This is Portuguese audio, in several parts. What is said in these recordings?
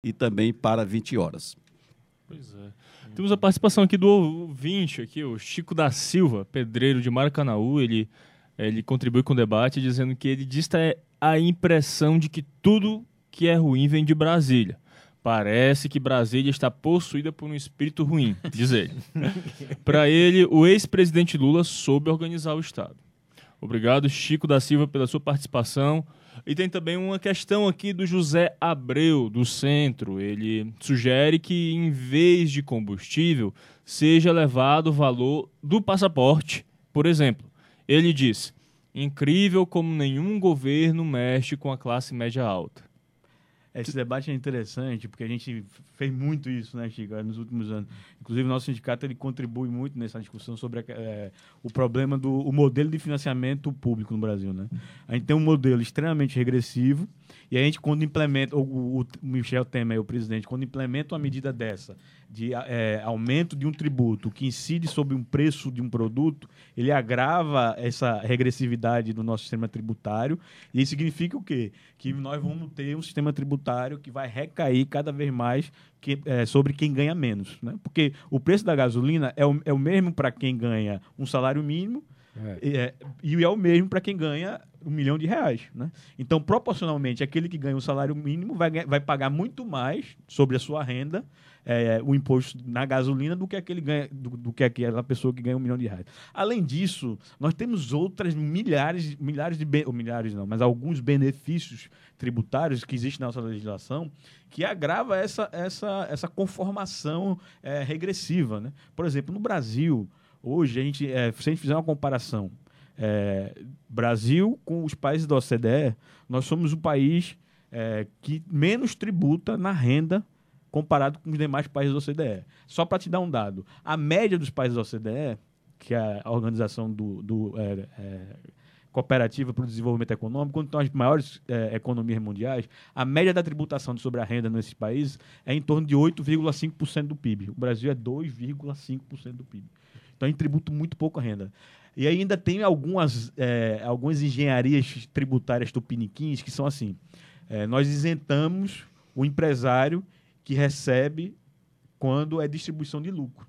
e também para 20 horas. Pois é. Temos a participação aqui do ouvinte, aqui, o Chico da Silva, pedreiro de Maracanaú. Ele contribui com o debate dizendo que ele diz ter a impressão de que tudo que é ruim vem de Brasília. Parece que Brasília está possuída por um espírito ruim, diz ele. Para ele, o ex-presidente Lula soube organizar o Estado. Obrigado, Chico da Silva, pela sua participação. E tem também uma questão aqui do José Abreu, do Centro. Ele sugere que, em vez de combustível, seja levado o valor do passaporte, por exemplo. Ele diz: incrível como nenhum governo mexe com a classe média alta. Esse debate é interessante, porque a gente fez muito isso, né, Chico, nos últimos anos. Inclusive, o nosso sindicato ele contribui muito nessa discussão sobre o problema do modelo de financiamento público no Brasil, né? A gente tem um modelo extremamente regressivo, e a gente, quando implementa, o Michel Temer, o presidente, quando implementa uma medida dessa, de aumento de um tributo que incide sobre um preço de um produto, ele agrava essa regressividade do nosso sistema tributário, e isso significa o quê? Que nós vamos ter um sistema tributário que vai recair cada vez mais sobre quem ganha menos, né? Porque o preço da gasolina é o mesmo para quem ganha um salário mínimo e é o mesmo para quem ganha R$1 milhão, né? Então, proporcionalmente, aquele que ganha um salário mínimo vai pagar muito mais sobre a sua renda o imposto na gasolina do que aquela pessoa que ganha R$1 milhão. Além disso, nós temos outras mas alguns benefícios tributários que existem na nossa legislação que agrava essa conformação regressiva, né? Por exemplo, no Brasil, hoje, se a gente fizer uma comparação, Brasil com os países da OCDE, nós somos o país que menos tributa na renda comparado com os demais países da OCDE. Só para te dar um dado, a média dos países da OCDE, que é a organização cooperativa para o desenvolvimento econômico, quando estão as maiores economias mundiais, a média da tributação sobre a renda nesses países é em torno de 8,5% do PIB. O Brasil é 2,5% do PIB. Então, a gente tributa muito pouco a renda. E ainda tem algumas engenharias tributárias tupiniquins que são assim. Nós isentamos o empresário que recebe quando é distribuição de lucro.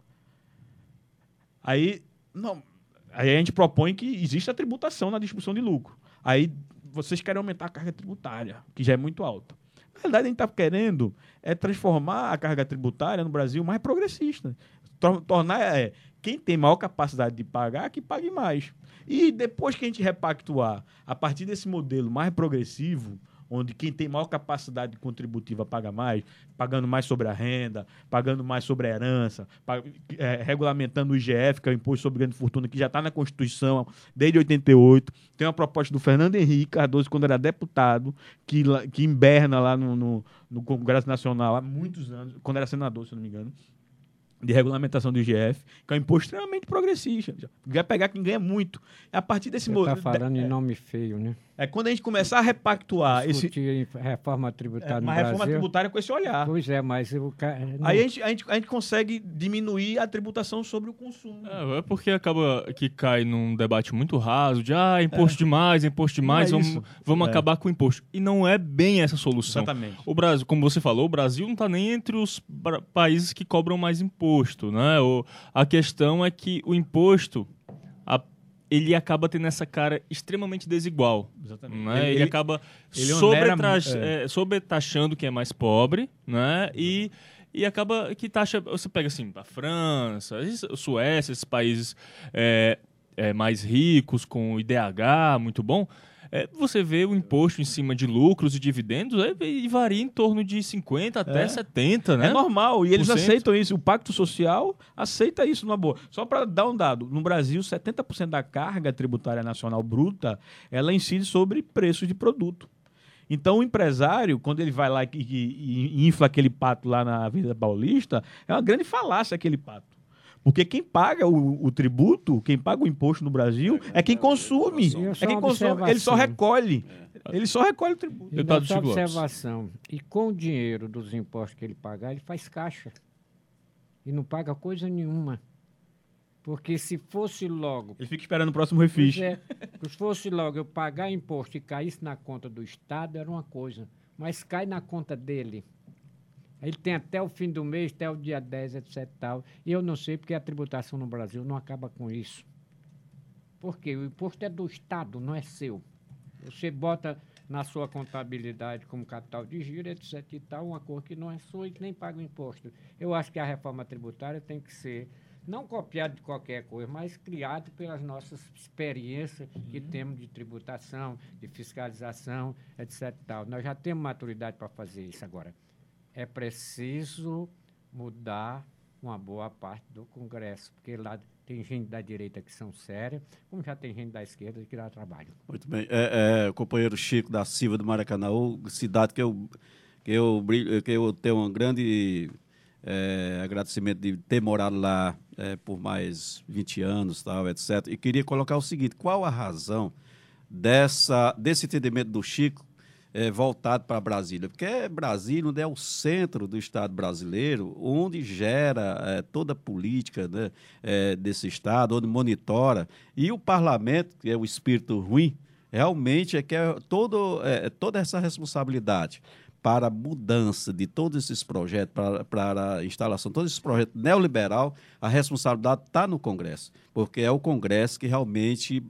Aí a gente propõe que exista a tributação na distribuição de lucro. Aí vocês querem aumentar a carga tributária, que já é muito alta. Na verdade, a gente está querendo transformar a carga tributária no Brasil mais progressista. Tornar quem tem maior capacidade de pagar, que pague mais. E depois que a gente repactuar, a partir desse modelo mais progressivo, onde quem tem maior capacidade contributiva paga mais, pagando mais sobre a renda, pagando mais sobre a herança, regulamentando o IGF, que é o Imposto sobre Grande Fortuna, que já está na Constituição desde 88. Tem uma proposta do Fernando Henrique Cardoso, quando era deputado, que inberna lá no Congresso Nacional há muitos anos, quando era senador, se não me engano, de regulamentação do IGF, que é um imposto extremamente progressista. Vai pegar quem ganha muito. A partir desse modelo. Está falando em nome feio, né? Quando a gente começar a repactuar reforma tributária no Brasil. Reforma tributária com esse olhar. Pois é, mas aí a gente consegue diminuir a tributação sobre o consumo. É porque acaba que cai num debate muito raso de imposto demais, vamos acabar com o imposto. E não é bem essa a solução. Exatamente. O Brasil, como você falou, o Brasil não está nem entre os países que cobram mais imposto, né? A questão é que o imposto ele acaba tendo essa cara extremamente desigual. Exatamente. Né? Ele acaba sobretaxando quem é mais pobre, né? E acaba que taxa... Você pega assim, a França, a Suécia, esses países mais ricos, com IDH muito bom, você vê o imposto em cima de lucros e dividendos e varia em torno de 50% até 70%, né? É normal, e eles aceitam isso. O Pacto Social aceita isso numa boa. Só para dar um dado, no Brasil, 70% da carga tributária nacional bruta, ela incide sobre preços de produto. Então, o empresário, quando ele vai lá e infla aquele pato lá na Avenida Paulista, é uma grande falácia aquele pato. Porque quem paga o tributo, quem paga o imposto no Brasil, é quem consome. Ele só recolhe. Ele só recolhe o tributo. E dessa observação. E com o dinheiro dos impostos que ele pagar, ele faz caixa. E não paga coisa nenhuma. Porque se fosse logo... Ele fica esperando o próximo refis. Se fosse logo eu pagar imposto e caísse na conta do Estado, era uma coisa. Mas cai na conta dele. Ele tem até o fim do mês, até o dia 10, etc. Tal. E eu não sei porque a tributação no Brasil não acaba com isso. Por quê? O imposto é do Estado, não é seu. Você bota na sua contabilidade como capital de giro, etc. e tal, uma coisa que não é sua e que nem paga o imposto. Eu acho que a reforma tributária tem que ser não copiada de qualquer coisa, mas criada pelas nossas experiências que temos de tributação, de fiscalização, etc. e tal. Nós já temos maturidade para fazer isso agora. É preciso mudar uma boa parte do Congresso, porque lá tem gente da direita que são sérias, como já tem gente da esquerda que dá trabalho. Muito bem. O companheiro Chico da Silva do Maracanaú, cidade que eu tenho um grande agradecimento de ter morado lá por mais 20 anos, tal, etc. E queria colocar o seguinte: qual a razão desse entendimento do Chico voltado para Brasília? Porque Brasília é o centro do Estado brasileiro, onde gera toda a política, né, desse Estado, onde monitora. E o parlamento, que é o espírito ruim, realmente é que toda essa responsabilidade para a mudança de todos esses projetos, para a instalação de todos esses projetos neoliberal, a responsabilidade está no Congresso, porque é o Congresso que realmente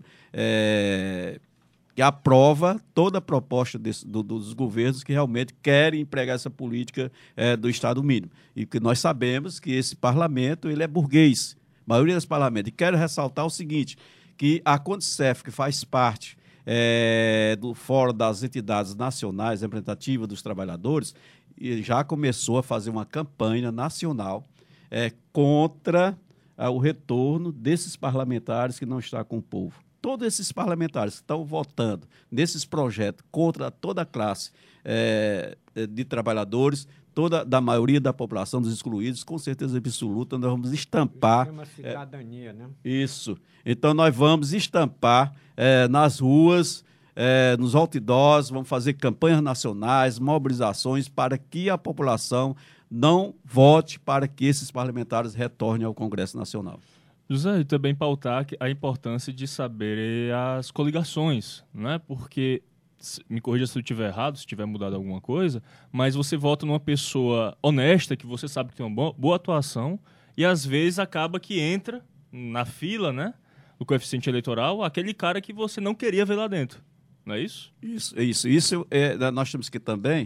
que aprova toda a proposta dos governos que realmente querem empregar essa política do Estado mínimo. E que nós sabemos que esse parlamento ele é burguês, a maioria desse parlamento. E quero ressaltar o seguinte, que a Condicef, que faz parte do Fórum das Entidades Nacionais Representativas dos Trabalhadores, já começou a fazer uma campanha nacional contra o retorno desses parlamentares que não estão com o povo. Todos esses parlamentares que estão votando nesses projetos contra toda a classe de trabalhadores, da maioria da população, dos excluídos, com certeza absoluta, nós vamos estampar... Chama cidadania, né? Isso. Então, nós vamos estampar nas ruas, nos outdoors, vamos fazer campanhas nacionais, mobilizações para que a população não vote para que esses parlamentares retornem ao Congresso Nacional. José, e também pautar a importância de saber as coligações, né? Porque, me corrija se eu estiver errado, se tiver mudado alguma coisa, mas você vota numa pessoa honesta, que você sabe que tem uma boa atuação, e às vezes acaba que entra na fila, né? O coeficiente eleitoral, aquele cara que você não queria ver lá dentro. Não é isso? Isso nós temos que também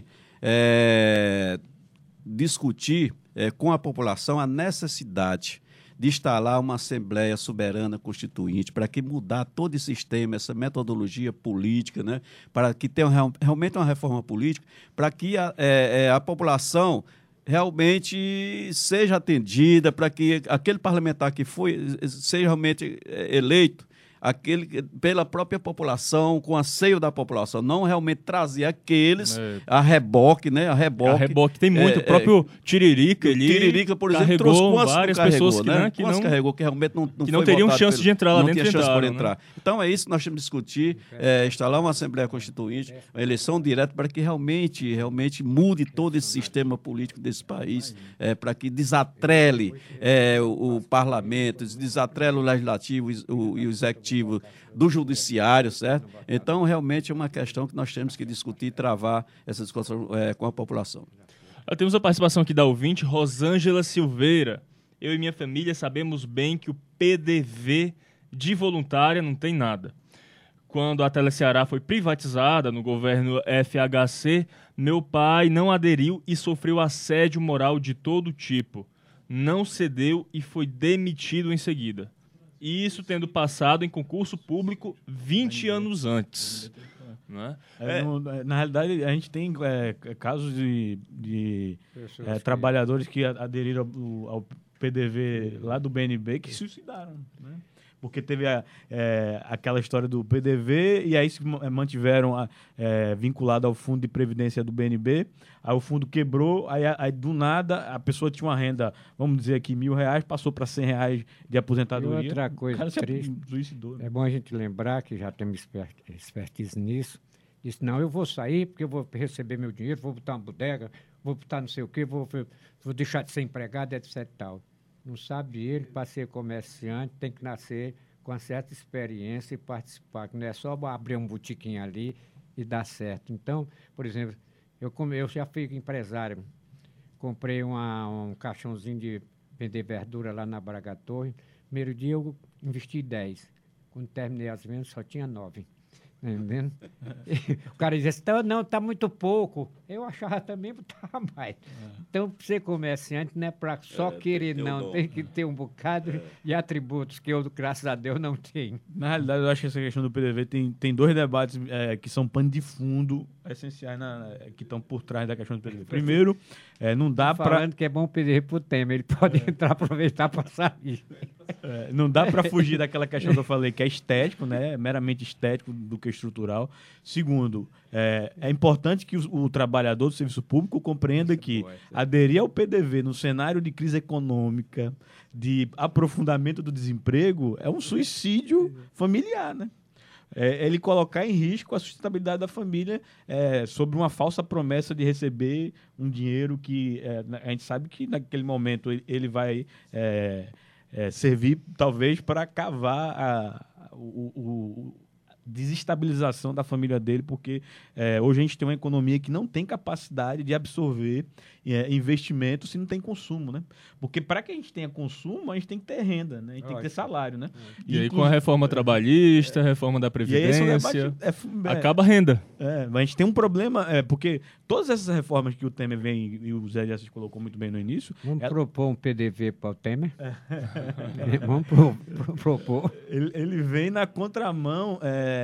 discutir com a população a necessidade de instalar uma Assembleia Soberana Constituinte, para que mudar todo esse sistema, essa metodologia política, né? Para que tenha realmente uma reforma política, para que a população realmente seja atendida, para que aquele parlamentar que seja realmente eleito pela própria população, com anseio da população, não realmente trazer aqueles a reboque, né? A reboque tem muito. O próprio Tiririca, por exemplo, trouxe várias pessoas que realmente não teriam chance de entrar lá dentro. Não tinha chance de entrar. Então é isso que nós temos que discutir, instalar uma Assembleia Constituinte, uma eleição direta para que realmente mude todo esse sistema político desse país, para que desatrele o parlamento, desatrele o legislativo e o executivo do judiciário, certo? Então, realmente é uma questão que nós temos que discutir e travar essa discussão com a população. Temos a participação aqui da ouvinte, Rosângela Silveira. Eu e minha família sabemos bem que o PDV de voluntária não tem nada. Quando a Teleceará foi privatizada no governo FHC, meu pai não aderiu e sofreu assédio moral de todo tipo. Não cedeu e foi demitido em seguida. E isso tendo passado em concurso público 20 anos antes. Né? Na realidade, a gente tem casos de trabalhadores que aderiram ao PDV lá do BNB que se suicidaram, né? Porque teve aquela história do PDV e aí se mantiveram vinculado ao fundo de previdência do BNB, aí o fundo quebrou, aí do nada a pessoa tinha uma renda, vamos dizer aqui, R$1.000, passou para R$100 de aposentadoria. E outra coisa o cara triste, se suicidou, né? É bom a gente lembrar que já temos expertise nisso, disse, não, eu vou sair porque eu vou receber meu dinheiro, vou botar uma bodega, vou botar não sei o quê, vou deixar de ser empregado, etc. Tal. Não sabe ele, para ser comerciante, tem que nascer com uma certa experiência e participar, que não é só abrir um botiquinho ali e dar certo. Então, por exemplo, eu já fui empresário, comprei um caixãozinho de vender verdura lá na Braga Torre. Primeiro dia eu investi 10. Quando terminei as vendas, só tinha 9. Entendendo? O cara dizia assim, não, tá muito pouco. Eu achava também que tá mais. Então, para ser comerciante, não é para só querer, não. Tem que ter um bocado de atributos que eu, graças a Deus, não tenho. Na realidade, eu acho que essa questão do PDV tem dois debates que são pano de fundo essenciais que estão por trás da questão do PDV. Primeiro, não dá para... Falando que é bom o PDV pro Temer, ele pode entrar, aproveitar para sair. Não dá para fugir daquela questão que eu falei, que é estético, né? Meramente estético do que estrutural. Segundo, é importante que o trabalhador do serviço público compreenda que aderir ao PDV no cenário de crise econômica, de aprofundamento do desemprego, é um suicídio familiar, né? Ele colocar em risco a sustentabilidade da família sobre uma falsa promessa de receber um dinheiro que a gente sabe que naquele momento ele vai servir talvez para cavar a desestabilização da família dele, porque hoje a gente tem uma economia que não tem capacidade de absorver investimento se não tem consumo, né? Porque para que a gente tenha consumo, a gente tem que ter renda, né? A gente tem que ter salário, né? E aí com a reforma trabalhista, a reforma da Previdência, acaba a renda. Mas a gente tem um problema, porque todas essas reformas que o Temer vem, e o Zé de Assis colocou muito bem no início... Vamos propor um PDV para o Temer? Vamos propor. Ele vem na contramão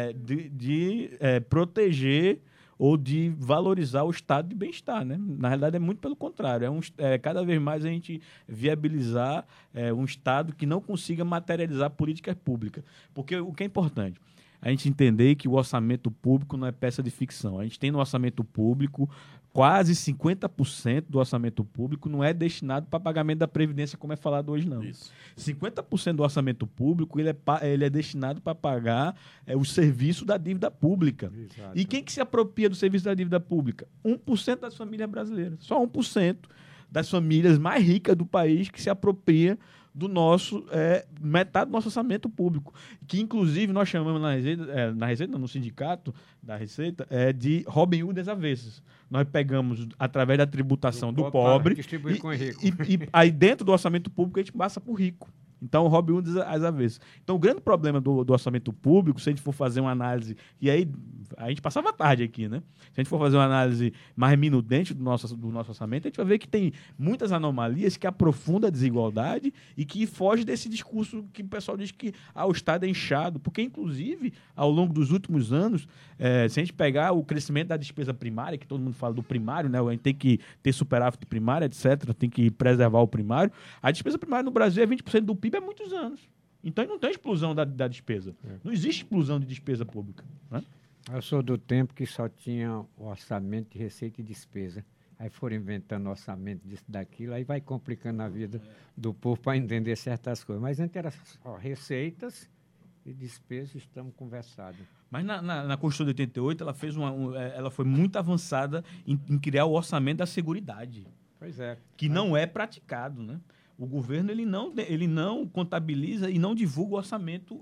de proteger ou de valorizar o estado de bem-estar, né? Na realidade, é muito pelo contrário. Cada vez mais a gente viabilizar um estado que não consiga materializar políticas públicas. Porque o que é importante? A gente entender que o orçamento público não é peça de ficção. A gente tem no orçamento público quase 50% do orçamento público não é destinado para pagamento da Previdência, como é falado hoje, não. Isso. 50% do orçamento público ele é destinado para pagar o serviço da dívida pública. Exato. E quem que se apropria do serviço da dívida pública? 1% das famílias brasileiras. Só 1% das famílias mais ricas do país que se apropria do nosso, metade do nosso orçamento público, que inclusive nós chamamos no sindicato da Receita, de Robin Hood das avessas. Nós pegamos através da tributação do pobre e aí dentro do orçamento público a gente passa por rico. Então, o Robin Hood às avessas. Então, o grande problema do orçamento público, se a gente for fazer uma análise, e aí a gente passava a tarde aqui, né? Se a gente for fazer uma análise mais minudente do nosso orçamento, a gente vai ver que tem muitas anomalias que aprofundam a desigualdade e que foge desse discurso que o pessoal diz que o Estado é inchado. Porque, inclusive, ao longo dos últimos anos, se a gente pegar o crescimento da despesa primária, que todo mundo fala do primário, né? A gente tem que ter superávit primário, etc., tem que preservar o primário. A despesa primária no Brasil é 20% do PIB há muitos anos. Então, não tem explosão da despesa. Não existe explosão de despesa pública, né? Eu sou do tempo que só tinha o orçamento de receita e despesa. Aí foram inventando orçamento disso, daquilo, aí vai complicando a vida do povo para entender certas coisas. Mas antes era só receitas e despesas, estamos conversados. Mas na Constituição de 88, ela foi muito avançada em criar o orçamento da Seguridade. Pois é. Que não é praticado, né? O governo ele não contabiliza e não divulga o orçamento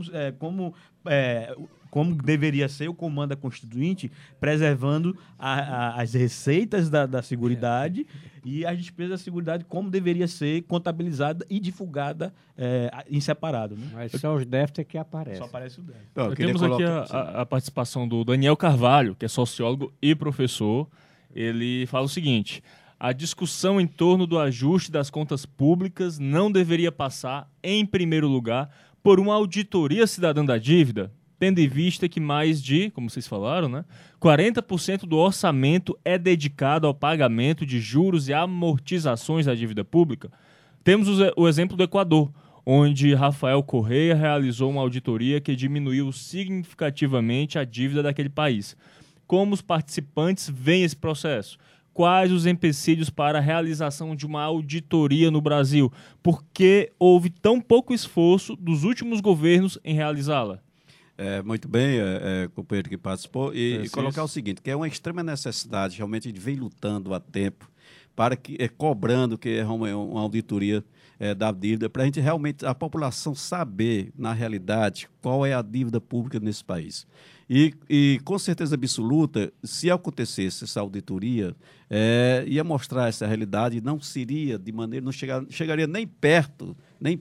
como deveria ser o comando da Constituinte, preservando as receitas da Seguridade e as despesas da Seguridade como deveria ser contabilizada e divulgada em separado. Né? Mas só os déficits que aparecem. Só aparece o déficit. Temos aqui a participação do Daniel Carvalho, que é sociólogo e professor. Ele fala o seguinte: a discussão em torno do ajuste das contas públicas não deveria passar, em primeiro lugar, por uma auditoria cidadã da dívida, tendo em vista que mais de, como vocês falaram, né, 40% do orçamento é dedicado ao pagamento de juros e amortizações da dívida pública. Temos o exemplo do Equador, onde Rafael Correia realizou uma auditoria que diminuiu significativamente a dívida daquele país. Como os participantes veem esse processo? Quais os empecilhos para a realização de uma auditoria no Brasil? Por que houve tão pouco esforço dos últimos governos em realizá-la? Muito bem, companheiro que participou. E colocar o seguinte, que é uma extrema necessidade, realmente a gente vem lutando há tempo, para que, cobrando que é uma auditoria da dívida, para a gente realmente, a população saber, na realidade, qual é a dívida pública nesse país. E com certeza absoluta, se acontecesse essa auditoria, ia mostrar essa realidade e não seria de maneira, não chegaria nem perto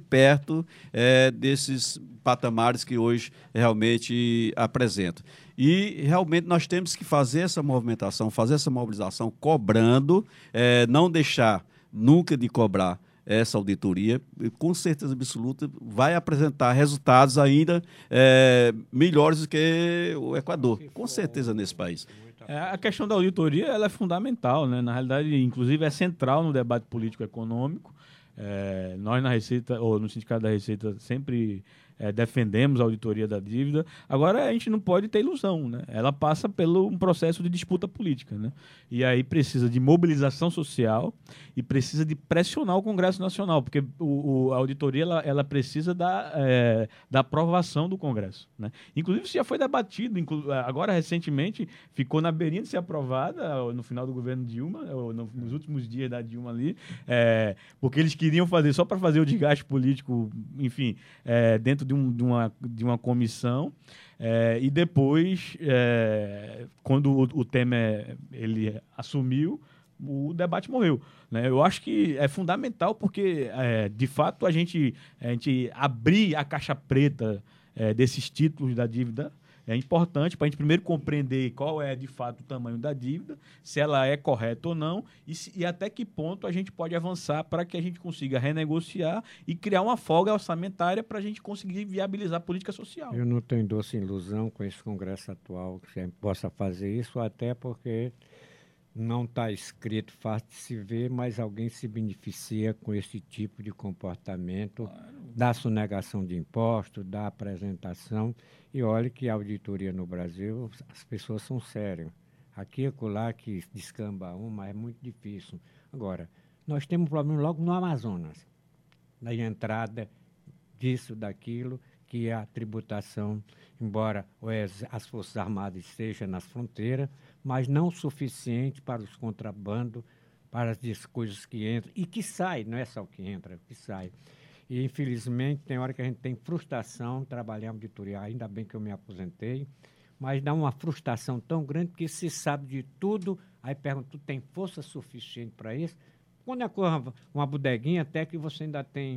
desses patamares que hoje realmente apresentam. E realmente nós temos que fazer essa movimentação, fazer essa mobilização, cobrando, não deixar nunca de cobrar essa auditoria, com certeza absoluta, vai apresentar resultados ainda melhores do que o Equador, com certeza, nesse país. A questão da auditoria ela é fundamental, né? Na realidade, inclusive, é central no debate político-econômico. Nós na Receita, ou no Sindicato da Receita, sempre defendemos a auditoria da dívida. Agora, a gente não pode ter ilusão, né? Ela passa pelo um processo de disputa política, né? E aí precisa de mobilização social e precisa de pressionar o Congresso Nacional, porque a auditoria ela precisa da aprovação do Congresso, né? Inclusive, isso já foi debatido, agora recentemente ficou na beirinha de ser aprovada no final do governo Dilma, ou nos últimos dias da Dilma ali, porque eles queriam fazer só para fazer o desgaste político, enfim, dentro de uma comissão, e depois, quando o Temer ele assumiu, o debate morreu, né? Eu acho que é fundamental porque, de fato, a gente abrir a caixa preta desses títulos da dívida é importante para a gente primeiro compreender qual é, de fato, o tamanho da dívida, se ela é correta ou não, e até que ponto a gente pode avançar para que a gente consiga renegociar e criar uma folga orçamentária para a gente conseguir viabilizar a política social. Eu não tenho doce ilusão com esse Congresso atual que você possa fazer isso, até porque não está escrito, fácil de se ver, mas alguém se beneficia com esse tipo de comportamento, da sonegação de impostos, da apresentação. E olha que a auditoria no Brasil, as pessoas são sérias. Aqui e acolá que descamba mas é muito difícil. Agora, nós temos um problema logo no Amazonas, na entrada disso, daquilo, que a tributação, embora as Forças Armadas estejam nas fronteiras, mas não o suficiente para os contrabandos, para as coisas que entram e que saem, não é só o que entra, que sai. E, infelizmente, tem hora que a gente tem frustração, trabalhar em auditoria, ainda bem que eu me aposentei, mas dá uma frustração tão grande que se sabe de tudo, aí pergunta, tu tem força suficiente para isso? Quando é uma bodeguinha, até que você ainda tem.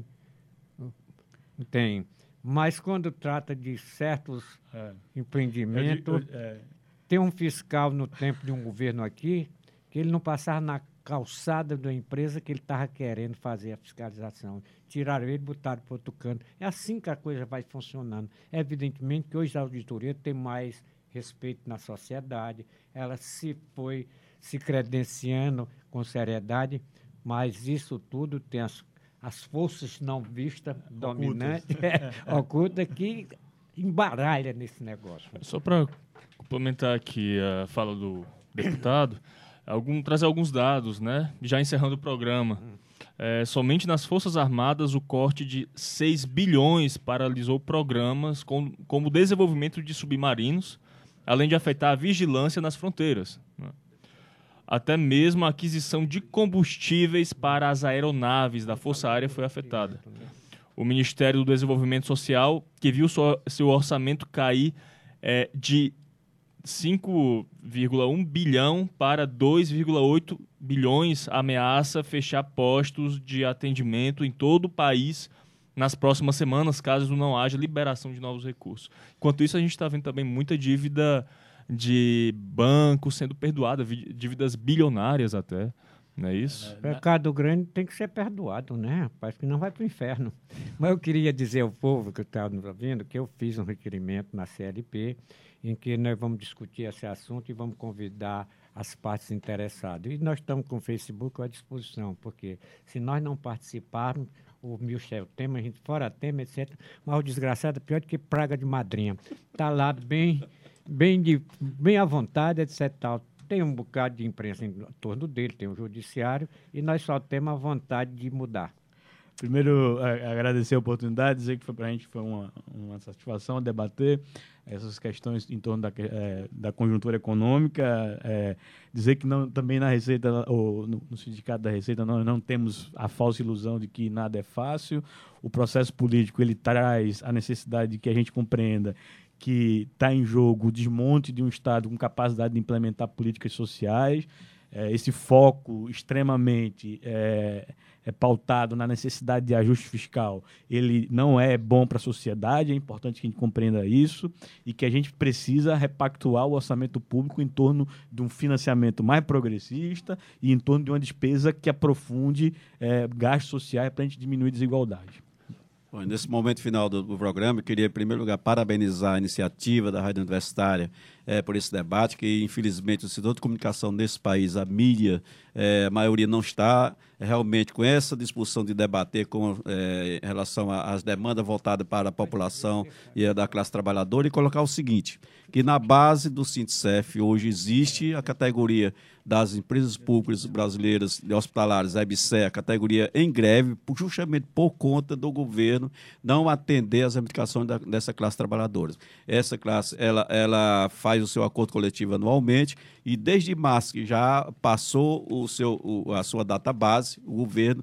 Mas quando trata de certos empreendimentos, tem um fiscal no tempo de um governo aqui, que ele não passava na calçada da empresa que ele estava querendo fazer a fiscalização. Tiraram ele e botaram para outro canto. É assim que a coisa vai funcionando. Evidentemente que hoje a auditoria tem mais respeito na sociedade, ela se foi se credenciando com seriedade, mas isso tudo tem as forças não vistas, dominantes, ocultas, que embaralha nesse negócio. Só para complementar aqui a fala do deputado, trazer alguns dados, né? Já encerrando o programa. Somente nas Forças Armadas, o corte de 6 bilhões paralisou programas como o desenvolvimento de submarinos, além de afetar a vigilância nas fronteiras, né? Até mesmo a aquisição de combustíveis para as aeronaves da Força Aérea foi afetada. O Ministério do Desenvolvimento Social, que viu seu orçamento cair de 5,1 bilhão para 2,8 bilhões, ameaça fechar postos de atendimento em todo o país nas próximas semanas, caso não haja liberação de novos recursos. Enquanto isso, a gente está vendo também muita dívida de banco sendo perdoada, dívidas bilionárias até, não é isso? Pecado grande tem que ser perdoado, né, rapaz? Que não vai para o inferno. Mas eu queria dizer ao povo que está nos ouvindo que eu fiz um requerimento na CLP em que nós vamos discutir esse assunto e vamos convidar as partes interessadas. E nós estamos com o Facebook à disposição, porque se nós não participarmos, o Michel Temer, a gente fora Temer, etc., mas o desgraçado é pior do que praga de madrinha. Está lá bem à vontade, etc. Tal. Tem um bocado de imprensa em torno dele, tem o judiciário, e nós só temos a vontade de mudar. Primeiro, agradecer a oportunidade, dizer que para a gente foi uma satisfação debater essas questões em torno da conjuntura econômica, dizer que também na Receita, ou no Sindicato da Receita, nós não temos a falsa ilusão de que nada é fácil. O processo político ele traz a necessidade de que a gente compreenda que está em jogo o desmonte de um Estado com capacidade de implementar políticas sociais. Esse foco extremamente pautado na necessidade de ajuste fiscal, ele não é bom para a sociedade, é importante que a gente compreenda isso, e que a gente precisa repactuar o orçamento público em torno de um financiamento mais progressista e em torno de uma despesa que aprofunde gastos sociais para a gente diminuir a desigualdade. Bom, nesse momento final do programa, eu queria, em primeiro lugar, parabenizar a iniciativa da Rádio Universitária por esse debate, que, infelizmente, o setor de comunicação nesse país, a mídia, a maioria não está realmente com essa disposição de debater em relação às demandas voltadas para a população e a da classe trabalhadora, e colocar o seguinte, que na base do Sintcef hoje existe a categoria das empresas públicas brasileiras e hospitalares, a EBSE, a categoria em greve, justamente por conta do governo não atender às reivindicações dessa classe trabalhadora. Essa classe, ela faz o seu acordo coletivo anualmente e desde março, que já passou a sua data base, o governo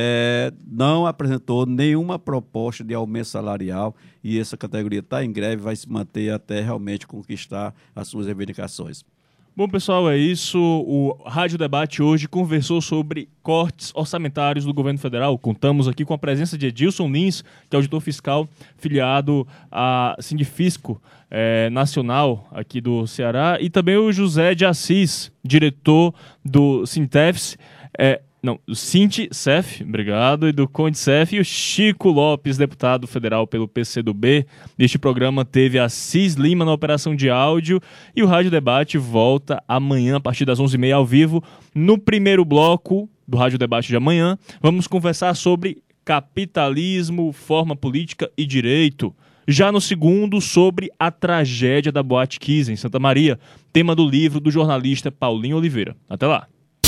não apresentou nenhuma proposta de aumento salarial e essa categoria está em greve, vai se manter até realmente conquistar as suas reivindicações. Bom, pessoal, é isso. O Rádio Debate hoje conversou sobre cortes orçamentários do governo federal. Contamos aqui com a presença de Edilson Lins, que é auditor fiscal filiado à Sindifisco Nacional aqui do Ceará, e também o José de Assis, diretor do Sintef, do Sintcef, obrigado, e do Condicef, e o Chico Lopes, deputado federal pelo PCdoB. Neste programa teve a Cis Lima na operação de áudio, e o Rádio Debate volta amanhã a partir das 11h30 ao vivo. No primeiro bloco do Rádio Debate de amanhã, vamos conversar sobre capitalismo, forma política e direito. Já no segundo, sobre a tragédia da Boate Kiss em Santa Maria, tema do livro do jornalista Paulinho Oliveira. Até lá!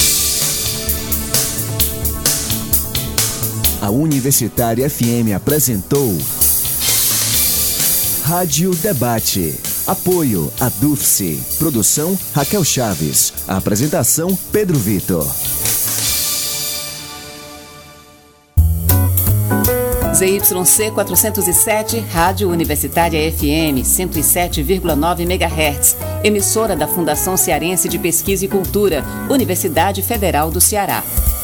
A Universitária FM apresentou Rádio Debate. Apoio a DUFSE. Produção Raquel Chaves. Apresentação Pedro Vitor. ZYC 407, Rádio Universitária FM 107,9 MHz. Emissora da Fundação Cearense de Pesquisa e Cultura, Universidade Federal do Ceará.